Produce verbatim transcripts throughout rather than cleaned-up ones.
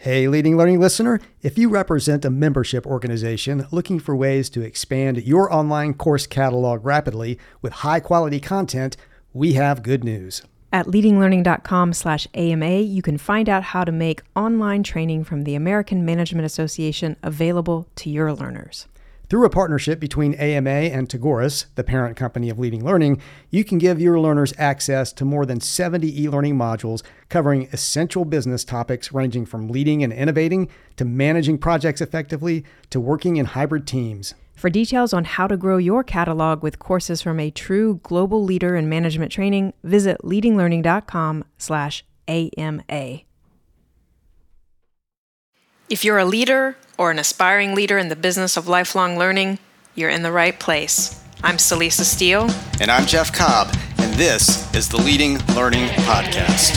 Hey, Leading Learning listener, if you represent a membership organization looking for ways to expand your online course catalog rapidly with high-quality content, we have good news. At leadinglearning.com slash AMA, you can find out how to make online training from the American Management Association available to your learners. Through a partnership between A M A and Tagoras, the parent company of Leading Learning, you can give your learners access to more than seventy e-learning modules covering essential business topics ranging from leading and innovating to managing projects effectively to working in hybrid teams. For details on how to grow your catalog with courses from a true global leader in management training, visit leadinglearning.com slash AMA. If you're a leader or an aspiring leader in the business of lifelong learning, you're in the right place. I'm Celisa Steele. And I'm Jeff Cobb, and this is the Leading Learning Podcast.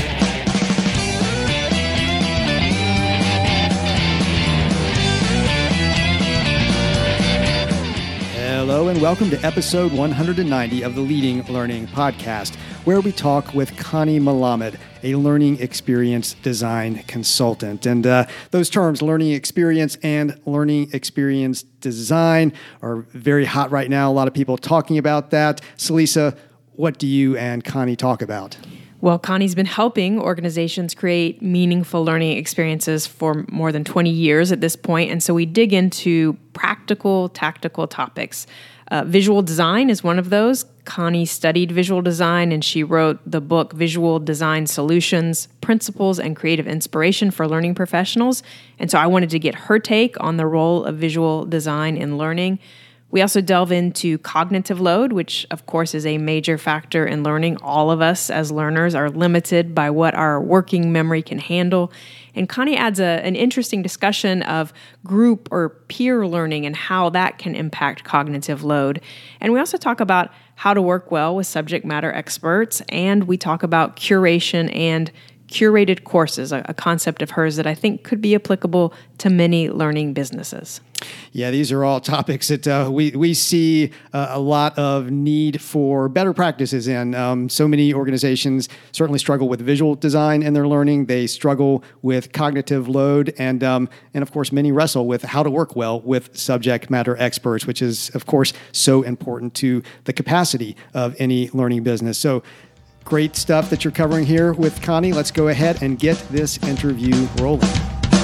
Hello and welcome to episode one hundred ninety of the Leading Learning Podcast, where we talk with Connie Melamed, a learning experience design consultant. And uh, those terms, learning experience and learning experience design, are very hot right now. A lot of people talking about that. Celisa, what do you and Connie talk about? Well, Connie's been helping organizations create meaningful learning experiences for more than twenty years at this point, and so we dig into practical, tactical topics. Uh, visual design is one of those. Connie studied visual design, and she wrote the book Visual Design Solutions, Principles and Creative Inspiration for Learning Professionals. And so I wanted to get her take on the role of visual design in learning. We also delve into cognitive load, which of course is a major factor in learning. All of us as learners are limited by what our working memory can handle. And Connie adds a, an interesting discussion of group or peer learning and how that can impact cognitive load. And we also talk about how to work well with subject matter experts, and we talk about curation and curated courses, a, a concept of hers that I think could be applicable to many learning businesses. Yeah, these are all topics that uh, we, we see uh, a lot of need for better practices in. Um, so many organizations certainly struggle with visual design in their learning. They struggle with cognitive load. And, um, and of course, many wrestle with how to work well with subject matter experts, which is, of course, so important to the capacity of any learning business. So great stuff that you're covering here with Connie. Let's go ahead and get this interview rolling.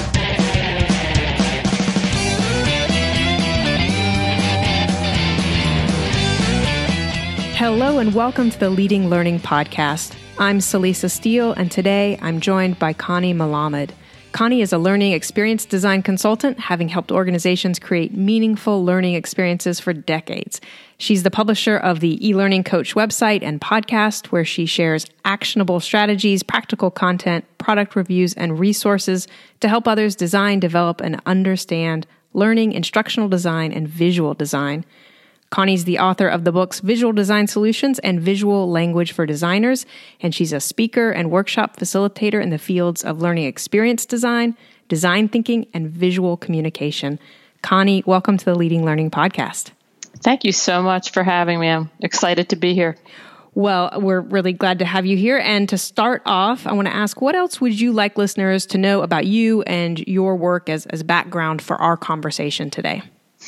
Hello and welcome to the Leading Learning Podcast. I'm Celisa Steele, and today I'm joined by Connie Melamed. Connie is a learning experience design consultant, having helped organizations create meaningful learning experiences for decades. She's the publisher of the eLearning Coach website and podcast, where she shares actionable strategies, practical content, product reviews, and resources to help others design, develop, and understand learning, instructional design, and visual design. Connie's the author of the books Visual Design Solutions and Visual Language for Designers, and she's a speaker and workshop facilitator in the fields of learning experience design, design thinking, and visual communication. Connie, welcome to the Leading Learning Podcast. Thank you so much for having me. I'm excited to be here. Well, we're really glad to have you here. And to start off, I want to ask, what else would you like listeners to know about you and your work as, as background for our conversation today?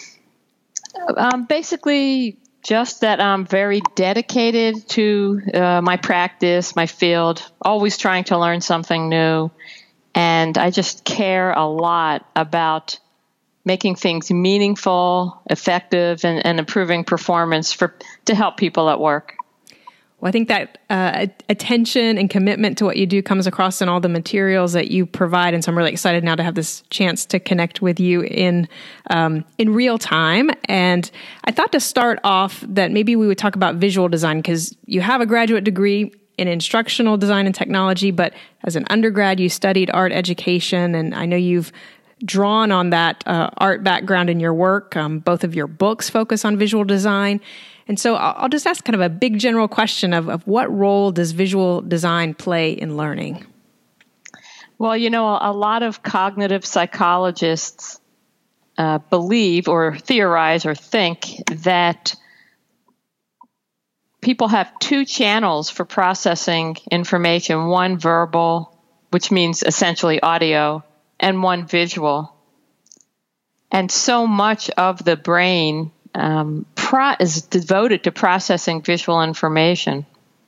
Um, basically, just that I'm very dedicated to uh, my practice, my field, always trying to learn something new. And I just care a lot about making things meaningful, effective, and, and improving performance for to help people at work. Well, I think that uh, attention and commitment to what you do comes across in all the materials that you provide, and so I'm really excited now to have this chance to connect with you in um, in real time. And I thought to start off that maybe we would talk about visual design, because you have a graduate degree in instructional design and technology, but as an undergrad, you studied art education, and I know you've drawn on that uh, art background in your work. Um, both of your books focus on visual design. And so I'll just ask kind of a big general question of, of what role does visual design play in learning? Well, you know, a lot of cognitive psychologists uh, believe or theorize or think that people have two channels for processing information, one verbal, which means essentially audio, and one visual. And so much of the brain um, pro- is devoted to processing visual information.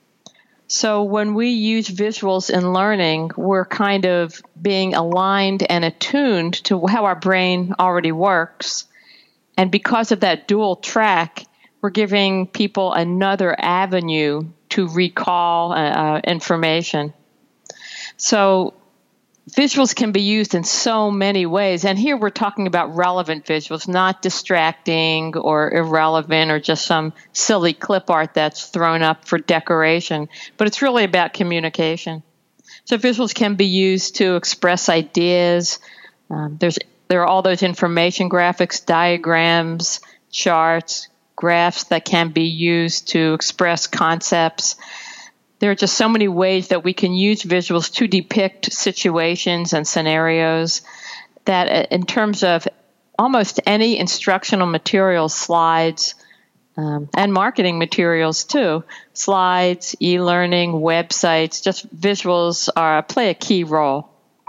So when we use visuals in learning, we're kind of being aligned and attuned to how our brain already works. And because of that dual track, we're giving people another avenue to recall uh, information. So visuals can be used in so many ways. And here we're talking about relevant visuals, not distracting or irrelevant or just some silly clip art that's thrown up for decoration. But it's really about communication. So visuals can be used to express ideas. Um, there's there are all those information graphics, diagrams, charts, graphs that can be used to express concepts. There are just so many ways that we can use visuals to depict situations and scenarios that in terms of almost any instructional materials, slides, um, and marketing materials too, slides, e-learning, websites, just visuals are play a key role.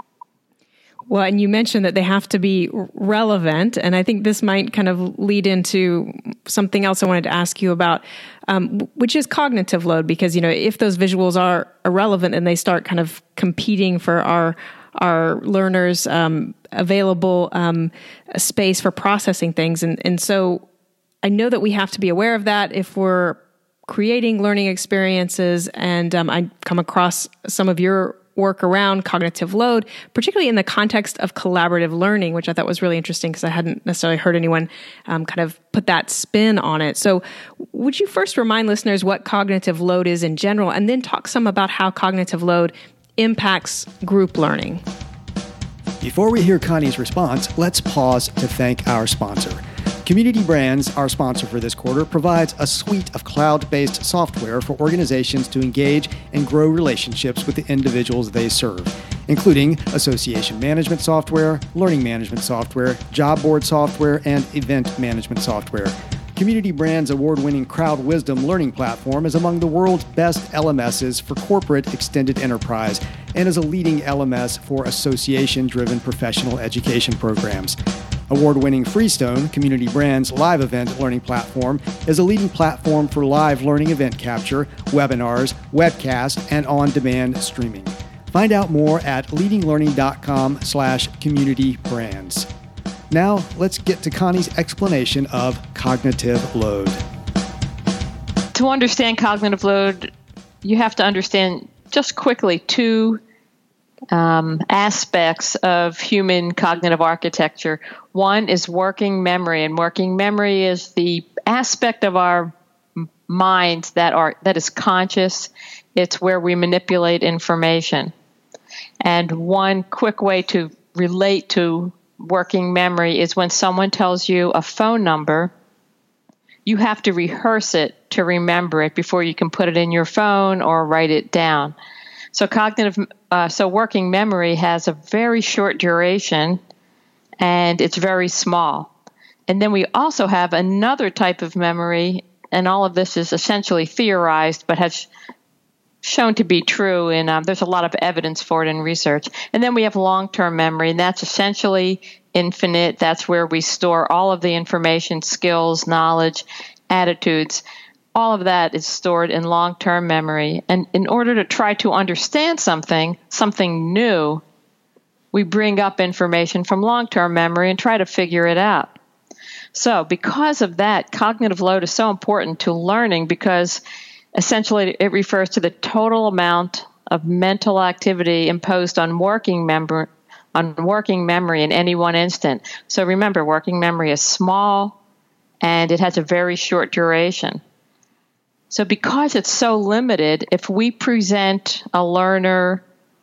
Well, and you mentioned that they have to be relevant, and I think this might kind of lead into something else I wanted to ask you about, um, which is cognitive load. Because, you know, if those visuals are irrelevant and they start kind of competing for our our learners' um, available um, space for processing things, and and so I know that we have to be aware of that if we're creating learning experiences. And um, I come across some of your work around cognitive load, particularly in the context of collaborative learning, which I thought was really interesting because I hadn't necessarily heard anyone um, kind of put that spin on it. So would you first remind listeners what cognitive load is in general, and then talk some about how cognitive load impacts group learning? Before we hear Connie's response, let's pause to thank our sponsor. Community Brands, our sponsor for this quarter, provides a suite of cloud-based software for organizations to engage and grow relationships with the individuals they serve, including association management software, learning management software, job board software, and event management software. Community Brands' award-winning Crowd Wisdom learning platform is among the world's best L M Ss for corporate extended enterprise and is a leading L M S for association-driven professional education programs. Award-winning Freestone, Community Brands' live event learning platform, is a leading platform for live learning event capture, webinars, webcasts, and on-demand streaming. Find out more at leadinglearning.com slash community brands. Now, let's get to Connie's explanation of cognitive load. To understand cognitive load, you have to understand just quickly two Um, aspects of human cognitive architecture. One is working memory, and working memory is the aspect of our minds that are that is conscious. It's where we manipulate information. And one quick way to relate to working memory is when someone tells you a phone number, you have to rehearse it to remember it before you can put it in your phone or write it down. So cognitive, uh, so working memory has a very short duration, and it's very small. And then we also have another type of memory, and all of this is essentially theorized, but has shown to be true, and um, there's a lot of evidence for it in research. And then we have long-term memory, and that's essentially infinite. That's where we store all of the information, skills, knowledge, attitudes. All of that is stored in long-term memory. And in order to try to understand something, something new, we bring up information from long-term memory and try to figure it out. So because of that, cognitive load is so important to learning because essentially it refers to the total amount of mental activity imposed on working member, on working memory in any one instant. So remember, working memory is small and it has a very short duration. So because it's so limited, if we present a learner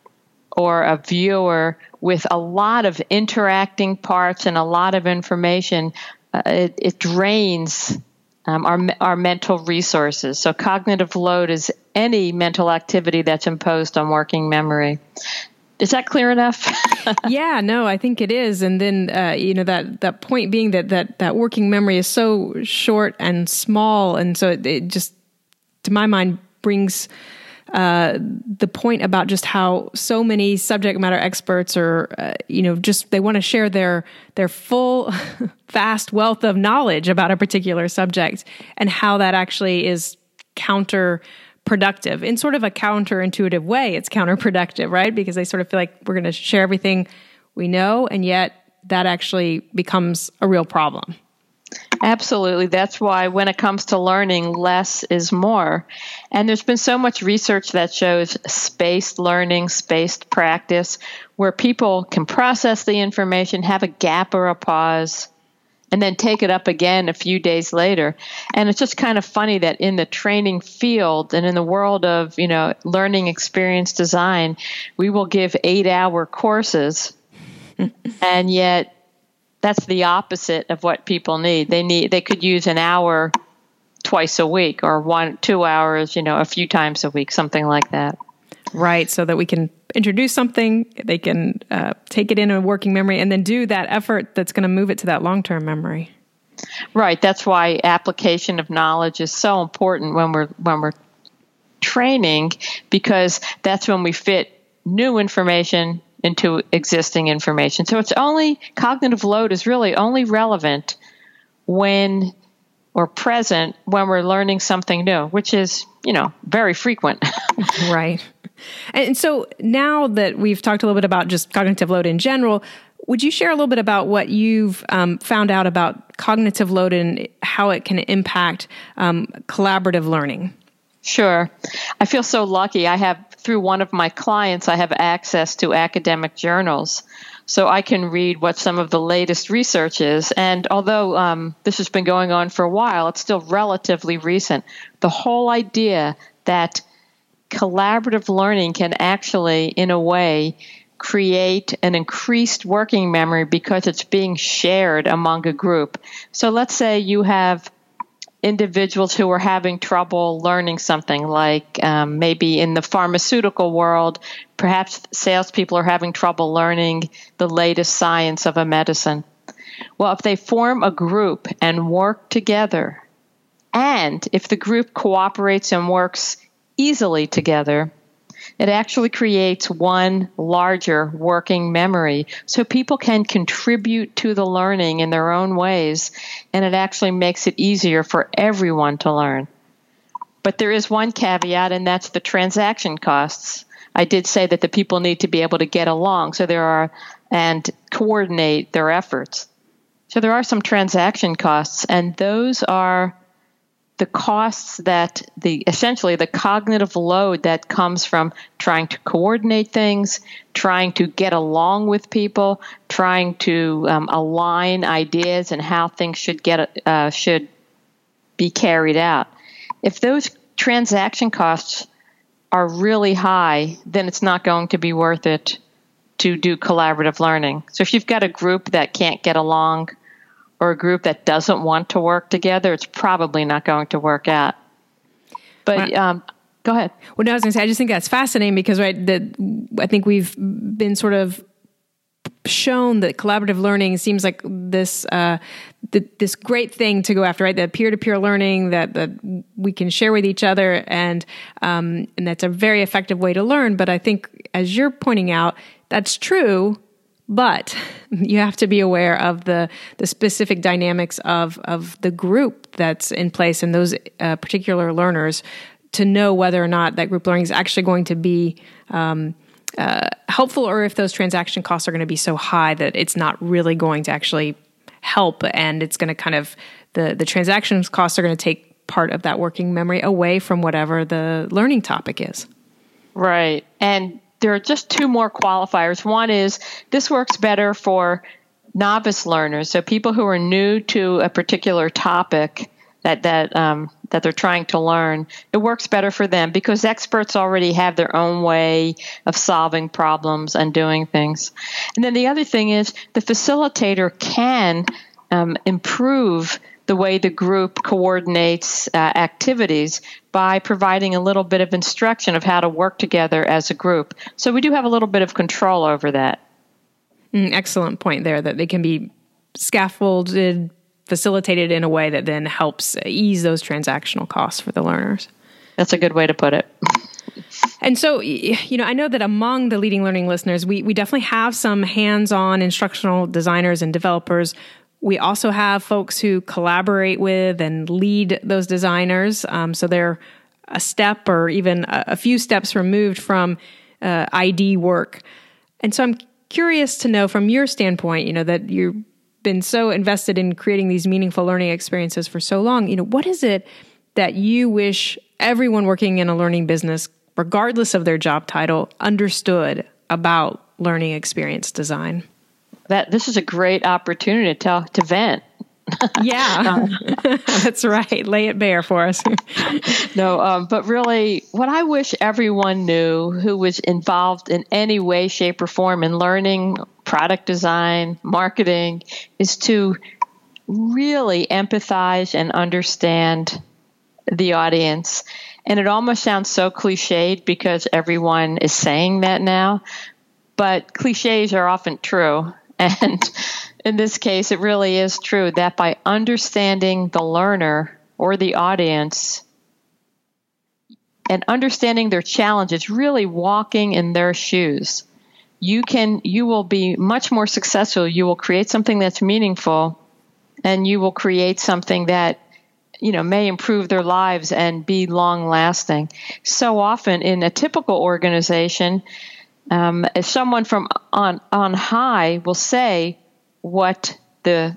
or a viewer with a lot of interacting parts and a lot of information, uh, it, it drains um, our, our mental resources. So cognitive load is any mental activity that's imposed on working memory. Is that clear enough? Yeah, no, I think it is. And then, uh, you know, that, that point being that, that, that working memory is so short and small. And so it, it just, to my mind, brings uh, the point about just how so many subject matter experts are, uh, you know, just they want to share their their full, vast wealth of knowledge about a particular subject, and how that actually is counterproductive in sort of a counterintuitive way. It's counterproductive, right? Because they sort of feel like we're going to share everything we know, and yet that actually becomes a real problem. Absolutely. That's why when it comes to learning, less is more. And there's been so much research that shows spaced learning, spaced practice, where people can process the information, have a gap or a pause, and then take it up again a few days later. And it's just kind of funny that in the training field and in the world of, you know, learning experience design, we will give eight-hour courses, and yet that's the opposite of what people need. They need they could use an hour twice a week, or one two hours, you know, a few times a week, something like that. Right, so that we can introduce something, they can uh, take it in a working memory, and then do that effort that's going to move it to that long-term memory. Right. That's why application of knowledge is so important when we're when we're training, because that's when we fit new information into existing information. So it's only cognitive load is really only relevant when or present when we're learning something new, which is, you know, very frequent. Right. And so now that we've talked a little bit about just cognitive load in general, would you share a little bit about what you've um, found out about cognitive load and how it can impact um, collaborative learning? Sure. I feel so lucky. I have, through one of my clients, I have access to academic journals. So I can read what some of the latest research is. And although um, this has been going on for a while, it's still relatively recent. The whole idea that collaborative learning can actually, in a way, create an increased working memory because it's being shared among a group. So let's say you have individuals who are having trouble learning something, like um, maybe in the pharmaceutical world, perhaps salespeople are having trouble learning the latest science of a medicine. Well, if they form a group and work together, and if the group cooperates and works easily together, it actually creates one larger working memory. So people can contribute to the learning in their own ways, and it actually makes it easier for everyone to learn. But there is one caveat, and that's the transaction costs. I did say that the people need to be able to get along, so there are, and coordinate their efforts. So there are some transaction costs, and those are the costs that the essentially the cognitive load that comes from trying to coordinate things, trying to get along with people, trying to um, align ideas and how things should get uh, should be carried out. If those transaction costs are really high, then it's not going to be worth it to do collaborative learning. So if you've got a group that can't get along, or a group that doesn't want to work together, it's probably not going to work out. But um, go ahead. Well, no, I was going to say, I just think that's fascinating because, right, that I think we've been sort of shown that collaborative learning seems like this uh, th- this great thing to go after, right? That peer-to-peer learning that, that we can share with each other, and um, and that's a very effective way to learn. But I think, as you're pointing out, that's true. But you have to be aware of the, the specific dynamics of, of the group that's in place and those uh, particular learners to know whether or not that group learning is actually going to be um, uh, helpful, or if those transaction costs are going to be so high that it's not really going to actually help, and it's going to kind of, the, the transaction costs are going to take part of that working memory away from whatever the learning topic is. Right. And there are just two more qualifiers. One is this works better for novice learners, so people who are new to a particular topic that that um, that they're trying to learn. It works better for them because experts already have their own way of solving problems and doing things. And then the other thing is the facilitator can um, improve the way the group coordinates uh, activities by providing a little bit of instruction of how to work together as a group. So we do have a little bit of control over that. Mm, excellent point there, that they can be scaffolded, facilitated in a way that then helps ease those transactional costs for the learners. That's a good way to put it. And so, you know, I know that among the Leading Learning listeners, we, we definitely have some hands-on instructional designers and developers. We also have folks who collaborate with and lead those designers. Um, so they're a step or even a, a few steps removed from uh, I D work. And so I'm curious to know from your standpoint, you know, that you've been so invested in creating these meaningful learning experiences for so long, you know, what is it that you wish everyone working in a learning business, regardless of their job title, understood about learning experience design? That this is a great opportunity to to vent. Yeah, that's right. Lay it bare for us. No, um, but really, what I wish everyone knew who was involved in any way, shape, or form in learning product design, marketing, is to really empathize and understand the audience. And it almost sounds so cliched because everyone is saying that now, but cliches are often true. And in this case, it really is true that by understanding the learner or the audience and understanding their challenges, really walking in their shoes, you can, you will be much more successful. You will create something that's meaningful, and you will create something that, you know, may improve their lives and be long lasting. So often in a typical organization, Um, as someone from on, on high will say what the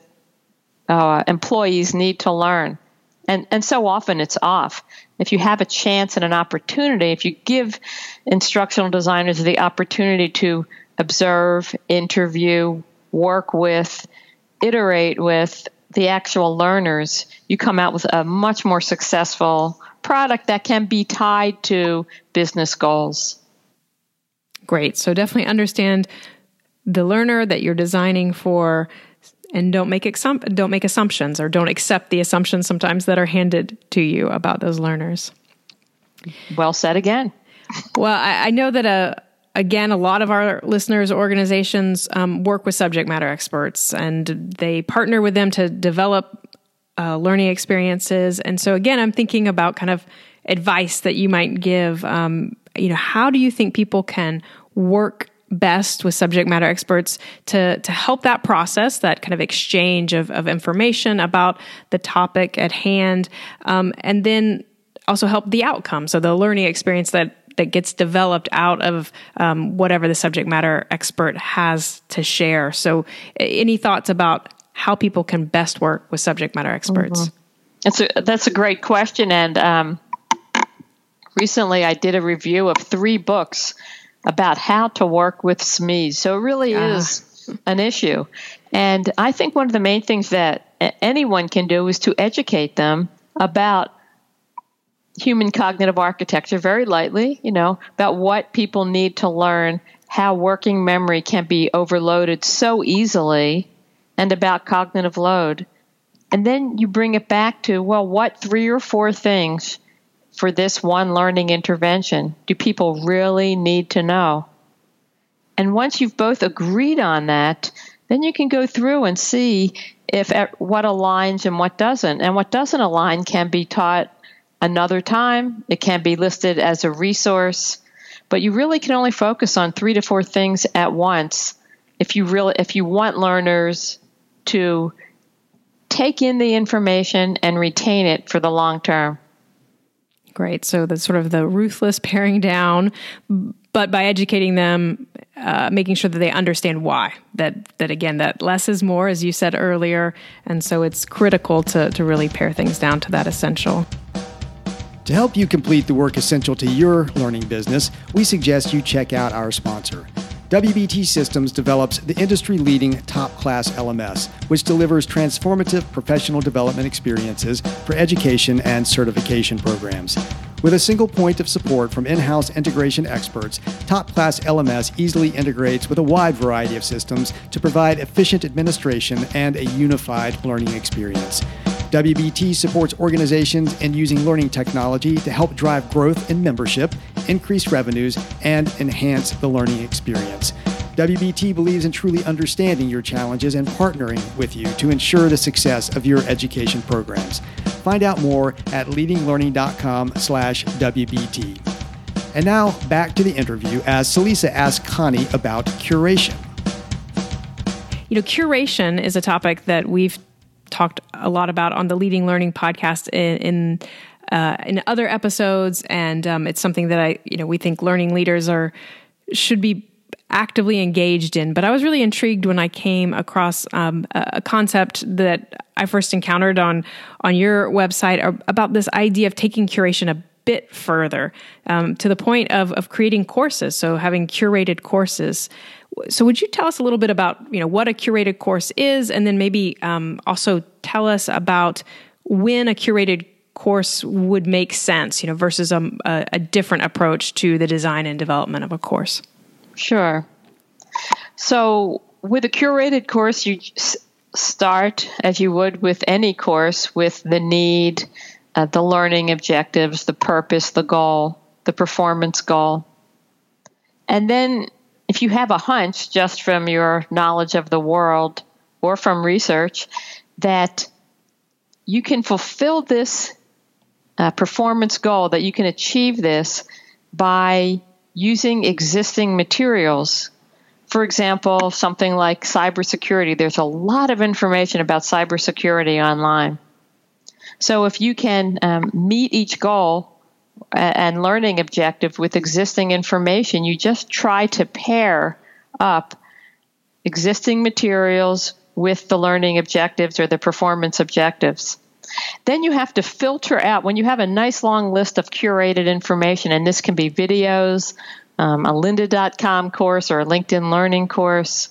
uh, employees need to learn. And, and so often it's off. If you have a chance and an opportunity, if you give instructional designers the opportunity to observe, interview, work with, iterate with the actual learners, you come out with a much more successful product that can be tied to business goals. Great. So definitely understand the learner that you're designing for, and don't make exum- don't make assumptions, or don't accept the assumptions sometimes that are handed to you about those learners. Well said again. Well, I, I know that, uh, again, a lot of our listeners' organizations um, work with subject matter experts, and they partner with them to develop uh, learning experiences. And so, again, I'm thinking about kind of advice that you might give. Um, you know, how do you think people can work best with subject matter experts to to help that process, that kind of exchange of, of information about the topic at hand, um, and then also help the outcome, so the learning experience that that gets developed out of um, whatever the subject matter expert has to share. So any thoughts about how people can best work with subject matter experts? Mm-hmm. That's a, that's a great question. And um, recently I did a review of three books about how to work with S M Es. So it really uh. is an issue. And I think one of the main things that anyone can do is to educate them about human cognitive architecture very lightly, you know, about what people need to learn, how working memory can be overloaded so easily, and about cognitive load. And then you bring it back to, well, what three or four things for this one learning intervention do people really need to know? And once you've both agreed on that, then you can go through and see if what aligns and what doesn't. And what doesn't align can be taught another time. It can be listed as a resource, but you really can only focus on three to four things at once if you really if you want learners to take in the information and retain it for the long term. Great. So the sort of the ruthless paring down, but by educating them, uh, making sure that they understand why. That that again, that less is more, as you said earlier, and so it's critical to to really pare things down to that essential. To help you complete the work essential to your learning business, we suggest you check out our sponsor. W B T Systems develops the industry-leading top-class L M S, which delivers transformative professional development experiences for education and certification programs. With a single point of support from in-house integration experts, top-class L M S easily integrates with a wide variety of systems to provide efficient administration and a unified learning experience. W B T supports organizations in using learning technology to help drive growth in membership, increase revenues, and enhance the learning experience. W B T believes in truly understanding your challenges and partnering with you to ensure the success of your education programs. Find out more at leadinglearning.com slash WBT. And now back to the interview as Celisa asks Connie about curation. You know, curation is a topic that we've talked a lot about on the Leading Learning podcast in in, uh, in other episodes, and um, it's something that I, you know, we think learning leaders are should be actively engaged in. But I was really intrigued when I came across um, a concept that I first encountered on on your website about this idea of taking curation a bit further, um, to the point of of creating courses. So having curated courses. So would you tell us a little bit about, you know, what a curated course is, and then maybe um, also tell us about when a curated course would make sense, you know, versus a, a, a different approach to the design and development of a course? Sure. So with a curated course, you start, as you would with any course, with the need, uh, the learning objectives, the purpose, the goal, the performance goal. And then if you have a hunch just from your knowledge of the world or from research that you can fulfill this uh, performance goal, that you can achieve this by using existing materials. For example, something like cybersecurity. There's a lot of information about cybersecurity online. So if you can um, meet each goal and learning objective with existing information, you just try to pair up existing materials with the learning objectives or the performance objectives. Then you have to filter out, when you have a nice long list of curated information, and this can be videos, um, a lynda dot com course or a LinkedIn Learning course,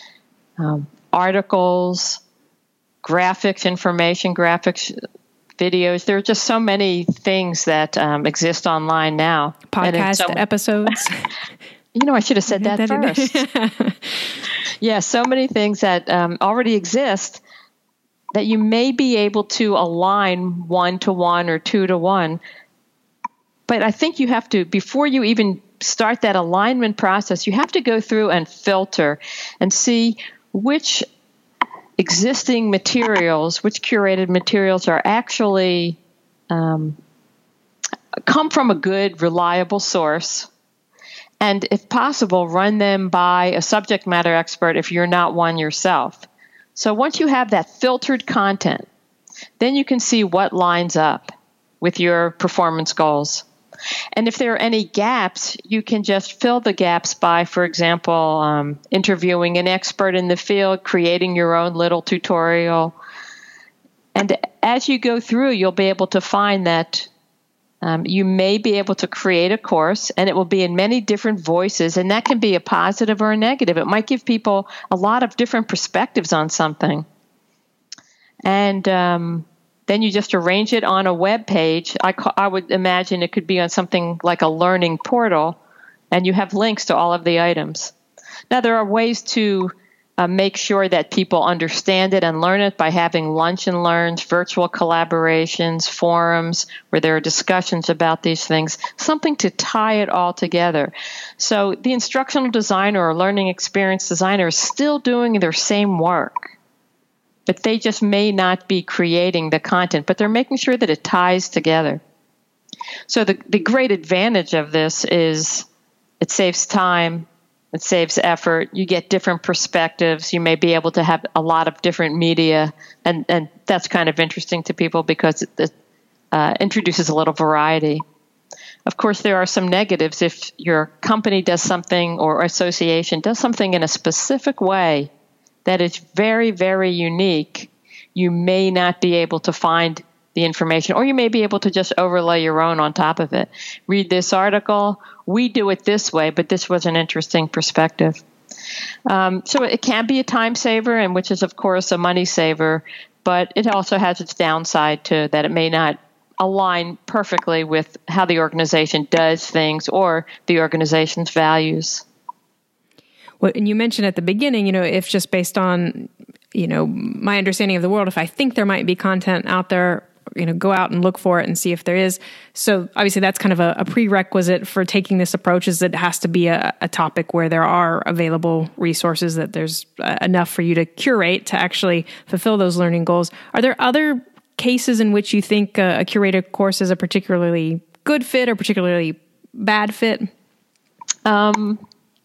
um, articles, graphics information, graphics, videos. There are just so many things that um, exist online now. Podcast so, episodes. You know, I should have said that, that first. Yeah, so many things that um, already exist that you may be able to align one to one or two to one. But I think you have to, before you even start that alignment process, you have to go through and filter and see which existing materials, which curated materials are actually um, come from a good, reliable source. And if possible, run them by a subject matter expert if you're not one yourself. So once you have that filtered content, then you can see what lines up with your performance goals. And if there are any gaps, you can just fill the gaps by, for example, um, interviewing an expert in the field, creating your own little tutorial. And as you go through, you'll be able to find that um, you may be able to create a course, and it will be in many different voices, and that can be a positive or a negative. It might give people a lot of different perspectives on something. And um, then you just arrange it on a web page. I, ca- I would imagine it could be on something like a learning portal, and you have links to all of the items. Now, there are ways to uh, make sure that people understand it and learn it by having lunch and learns, virtual collaborations, forums where there are discussions about these things, something to tie it all together. So the instructional designer or learning experience designer is still doing their same work, but they just may not be creating the content, but they're making sure that it ties together. So the, the great advantage of this is it saves time, it saves effort, you get different perspectives, you may be able to have a lot of different media, and, and that's kind of interesting to people because it, it uh, introduces a little variety. Of course, there are some negatives. If your company does something or association does something in a specific way that is very, very unique, you may not be able to find the information, or you may be able to just overlay your own on top of it. Read this article. We do it this way, but this was an interesting perspective. Um, so it can be a time saver, and which is, of course, a money saver, but it also has its downside to that it may not align perfectly with how the organization does things or the organization's values. Well, and you mentioned at the beginning, you know, if just based on, you know, my understanding of the world, if I think there might be content out there, you know, go out and look for it and see if there is. So obviously that's kind of a, a prerequisite for taking this approach, is that it has to be a, a topic where there are available resources, that there's uh, enough for you to curate to actually fulfill those learning goals. Are there other cases in which you think uh, a curated course is a particularly good fit or particularly bad fit? Um,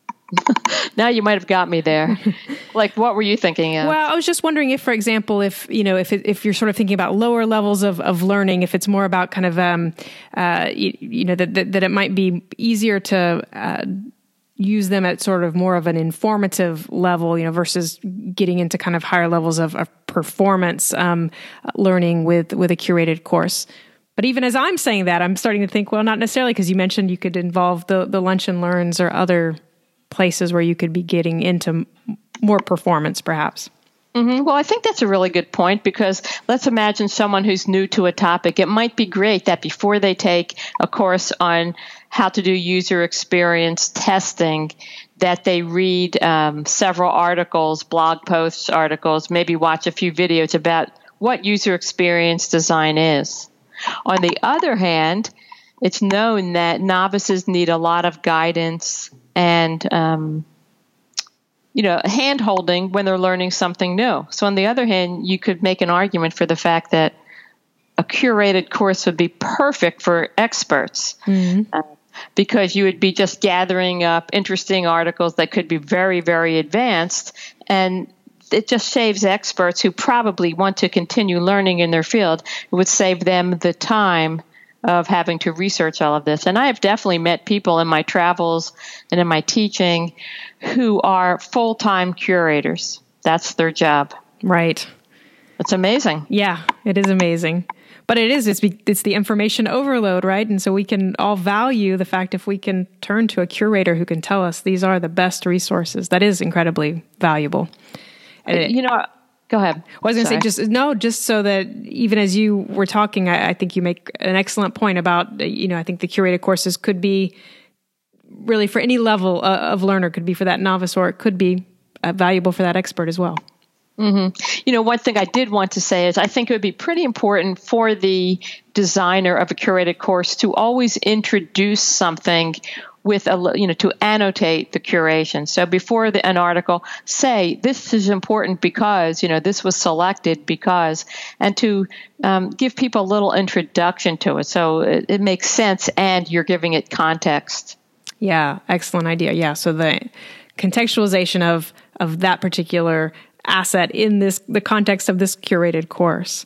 now you might have got me there. Like, what were you thinking of? Well, I was just wondering if, for example, if, you know, if it, if you're sort of thinking about lower levels of, of learning, if it's more about kind of, um, uh, you, you know, that, that, that it might be easier to, uh, use them at sort of more of an informative level, you know, versus getting into kind of higher levels of, of performance, um, learning with, with a curated course. But even as I'm saying that, I'm starting to think, well, not necessarily, because you mentioned you could involve the, the lunch and learns or other places where you could be getting into more performance, perhaps. Mm-hmm. Well, I think that's a really good point, because let's imagine someone who's new to a topic. It might be great that before they take a course on how to do user experience testing, that they read um, several articles, blog posts, articles, maybe watch a few videos about what user experience design is. On the other hand, it's known that novices need a lot of guidance and um, you know, hand-holding when they're learning something new. So on the other hand, you could make an argument for the fact that a curated course would be perfect for experts, mm-hmm. uh, because you would be just gathering up interesting articles that could be very, very advanced, and it just saves experts who probably want to continue learning in their field. It would save them the time of having to research all of this. And I have definitely met people in my travels and in my teaching who are full-time curators. That's their job. Right. It's amazing. Yeah, it is amazing. But it is, it's, it's the information overload, right? And so we can all value the fact if we can turn to a curator who can tell us these are the best resources. That is incredibly valuable. And it, you know, go ahead. Well, I was going to say, just no, just so that even as you were talking, I, I think you make an excellent point about, you know, I think the curated courses could be really for any level uh, of learner, could be for that novice, or it could be uh, valuable for that expert as well. Mm-hmm. You know, one thing I did want to say is I think it would be pretty important for the designer of a curated course to always introduce something with a, you know, to annotate the curation. So before the, an article, say, this is important because, you know, this was selected because, and to um, give people a little introduction to it. So it, it makes sense and you're giving it context. Yeah, excellent idea. Yeah, so the contextualization of of that particular asset in this the context of this curated course.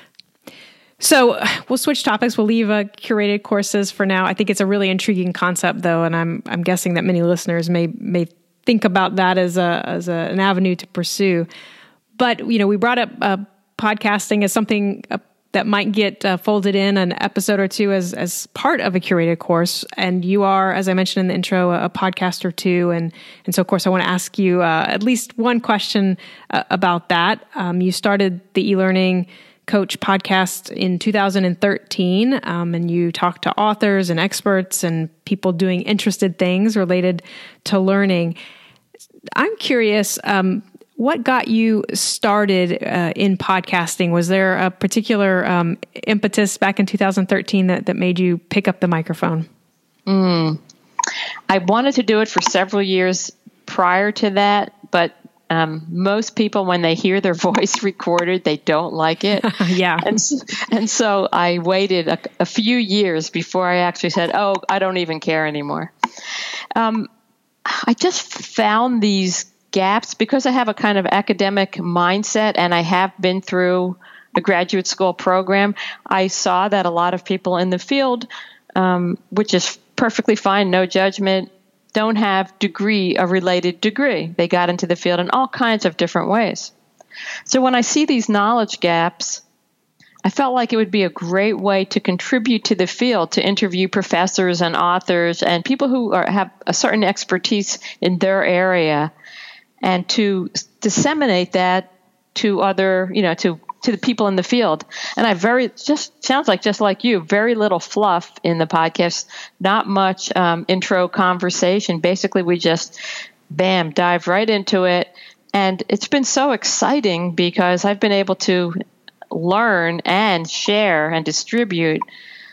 So we'll switch topics. We'll leave uh, curated courses for now. I think it's a really intriguing concept, though, and I'm I'm guessing that many listeners may may think about that as a as a, an avenue to pursue. But you know, we brought up uh, podcasting as something uh, that might get uh, folded in an episode or two as as part of a curated course. And you are, as I mentioned in the intro, a, a podcaster too. And and so, of course, I want to ask you uh, at least one question uh, about that. Um, you started the eLearning Coach podcast in two thousand thirteen, um, and you talk to authors and experts and people doing interested things related to learning. I'm curious, um, what got you started uh, in podcasting? Was there a particular um, impetus back in two thousand thirteen that, that made you pick up the microphone? Mm. I wanted to do it for several years prior to that, but Um, most people, when they hear their voice recorded, they don't like it. Yeah. And, and so I waited a, a few years before I actually said, oh, I don't even care anymore. Um, I just found these gaps because I have a kind of academic mindset and I have been through a graduate school program. I saw that a lot of people in the field, um, which is perfectly fine, no judgment, don't have degree, a related degree. They got into the field in all kinds of different ways. So when I see these knowledge gaps, I felt like it would be a great way to contribute to the field, to interview professors and authors and people who are, have a certain expertise in their area, and to disseminate that to other, you know, to to the people in the field. And I very, just sounds like just like you, very little fluff in the podcast, not much um, intro conversation. Basically, we just, bam, dive right into it. And it's been so exciting because I've been able to learn and share and distribute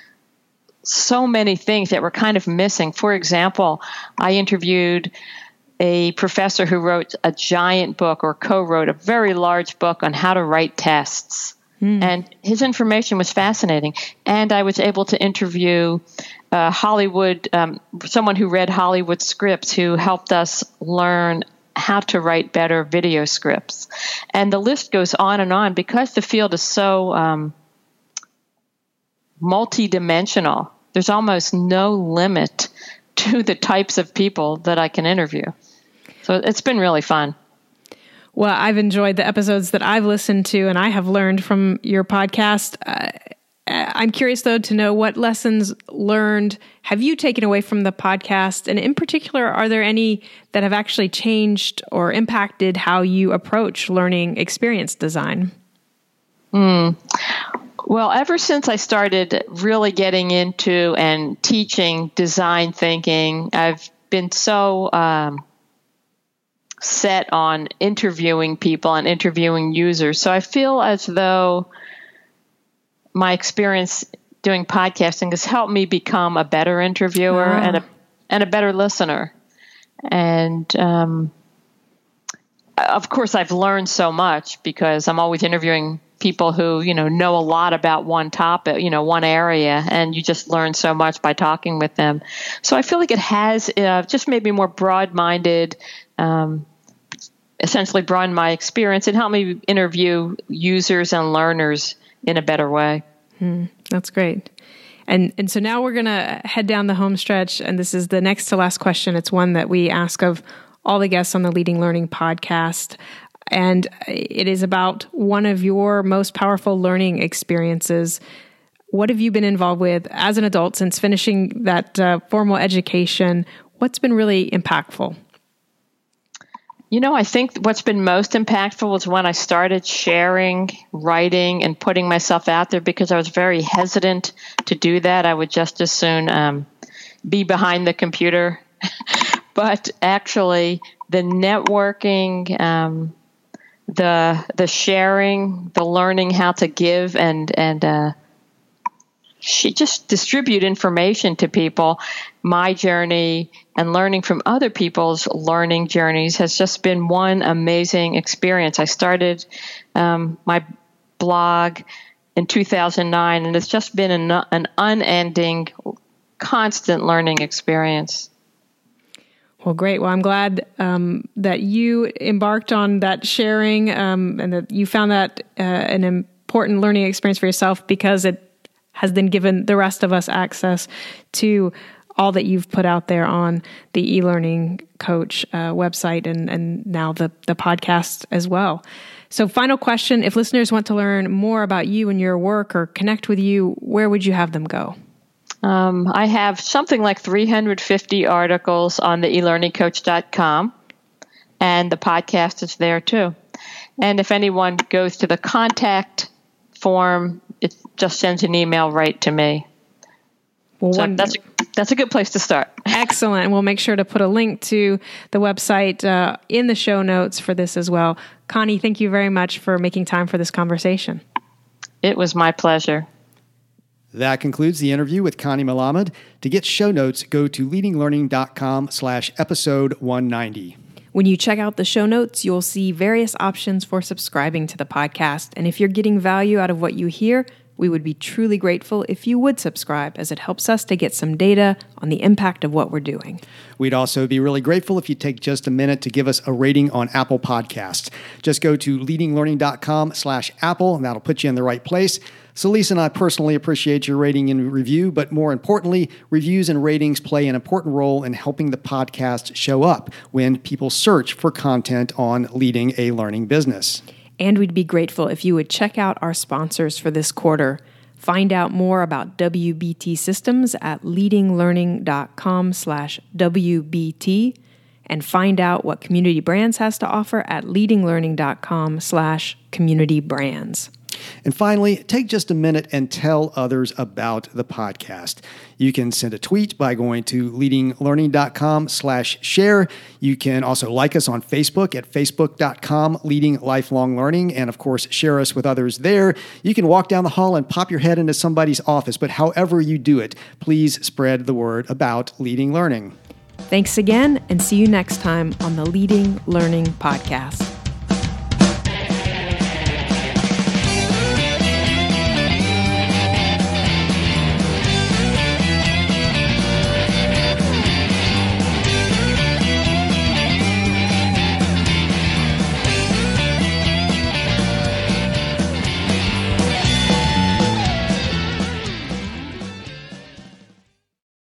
so many things that were kind of missing. For example, I interviewed a professor who wrote a giant book or co-wrote a very large book on how to write tests. Mm. And his information was fascinating. And I was able to interview uh, Hollywood, um, someone who read Hollywood scripts, who helped us learn how to write better video scripts. And the list goes on and on because the field is so um, multidimensional. There's almost no limit to the types of people that I can interview. So it's been really fun. Well, I've enjoyed the episodes that I've listened to, and I have learned from your podcast. Uh, I'm curious, though, to know what lessons learned have you taken away from the podcast? And in particular, are there any that have actually changed or impacted how you approach learning experience design? Mm. Well, ever since I started really getting into and teaching design thinking, I've been so um, set on interviewing people and interviewing users. So I feel as though my experience doing podcasting has helped me become a better interviewer ah. and a and a better listener. And um, of course, I've learned so much because I'm always interviewing people who, you know, know a lot about one topic, you know, one area, and you just learn so much by talking with them. So I feel like it has uh, just made me more broad-minded, um, essentially broadened my experience and helped me interview users and learners in a better way. Hmm, that's great. And and so now we're going to head down the home stretch, and this is the next to last question. It's one that we ask of all the guests on the Leading Learning podcast. And it is about one of your most powerful learning experiences. What have you been involved with as an adult since finishing that uh, formal education? What's been really impactful? You know, I think what's been most impactful was when I started sharing, writing, and putting myself out there because I was very hesitant to do that. I would just as soon um, be behind the computer. But actually, the networking, um, the the sharing, the learning how to give and and uh, she just distribute information to people. My journey and learning from other people's learning journeys has just been one amazing experience. I started um, my blog in two thousand nine, and it's just been an, an unending, constant learning experience. Well, great. Well, I'm glad um, that you embarked on that sharing um, and that you found that uh, an important learning experience for yourself because it has then given the rest of us access to all that you've put out there on the e-learning coach uh, website and, and now the, the podcast as well. So final question, if listeners want to learn more about you and your work or connect with you, where would you have them go? Um, I have something like three hundred fifty articles on the e learning coach dot com, and the podcast is there too. And if anyone goes to the contact form, it just sends an email right to me. Well, so one, that's a, that's a good place to start. Excellent. And we'll make sure to put a link to the website uh, in the show notes for this as well. Connie, thank you very much for making time for this conversation. It was my pleasure. That concludes the interview with Connie Melamed. To get show notes, go to leadinglearning.com slash episode 190. When you check out the show notes, you'll see various options for subscribing to the podcast. And if you're getting value out of what you hear, we would be truly grateful if you would subscribe, as it helps us to get some data on the impact of what we're doing. We'd also be really grateful if you take just a minute to give us a rating on Apple Podcasts. Just go to leadinglearning.com slash Apple, and that'll put you in the right place. So Lisa and I personally appreciate your rating and review, but more importantly, reviews and ratings play an important role in helping the podcast show up when people search for content on leading a learning business. And we'd be grateful if you would check out our sponsors for this quarter. Find out more about W B T Systems at leadinglearning.com slash WBT and find out what Community Brands has to offer at leadinglearning.com slash community brands. And finally, take just a minute and tell others about the podcast. You can send a tweet by going to leadinglearning.com slash share. You can also like us on Facebook at facebook.com leading lifelong learning. And of course, share us with others there. You can walk down the hall and pop your head into somebody's office. But however you do it, please spread the word about Leading Learning. Thanks again, and see you next time on the Leading Learning Podcast.